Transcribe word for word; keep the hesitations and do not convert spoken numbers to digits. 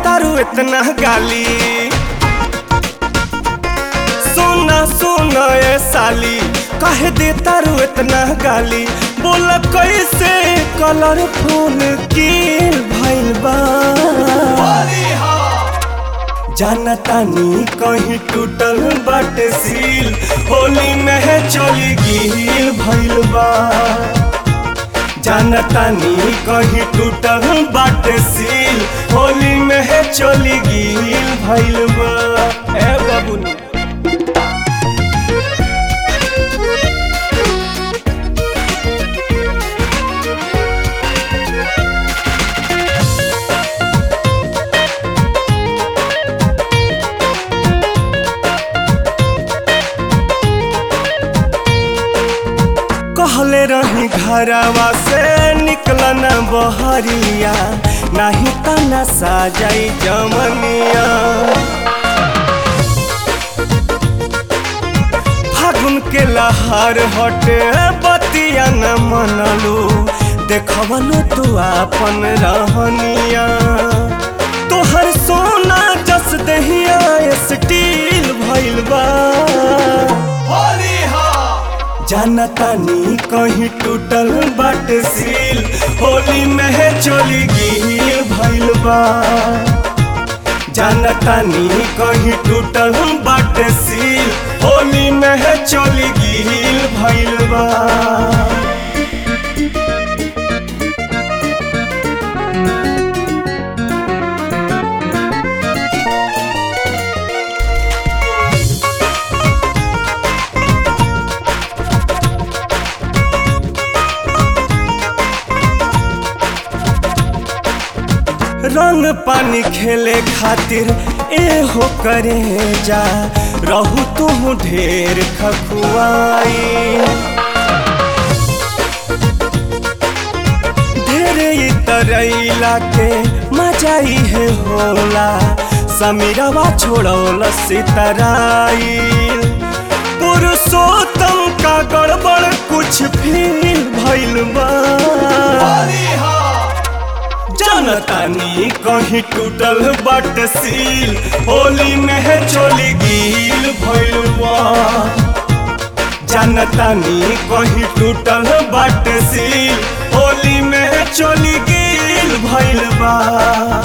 तारू इतना गाली। सोना सोना ए साली काहे दे तारू इतना गाली। बोला कैसे कलरफुल कील भइल बा। जाना तानी कहीं टूटल बाटे सील। होली में चली गिल भइल बा। जाना तानी कहीं टूटल बाटे सील। होली में चली गिल भइल बा। ए बाबूनी कहले रही घरवा से निकलन बहरिया। नहीं तना साजाई जमनिया। फागुन के लहर हटे बतिया न मनलू। देखवलो तू आपन रहनिया। तोहर सोना जस दहिया स्टील भइल बा। जाना तानी कहीं टूटल बाटे सील। होली में चली गिल भइल बा। जाना तानी कहीं टूटल बाटे सील। होली में चली गिल भइल बा। रंग पानी खेले खातिर ए हो करे जा। रहू तू ढेर खखुआई। ढेरे तरैला के मजाई है होला। समीरवा छोड़ौल सितराई। पुरुषोत्तम का गड़बड़ कुछ फील भइल बा। जानतानी कहीं टूटल बाटे सील। होली में चली गिल भइल बा। जानतानी कहीं टूटल बाटे सील। होली में चली गिल भइल बा।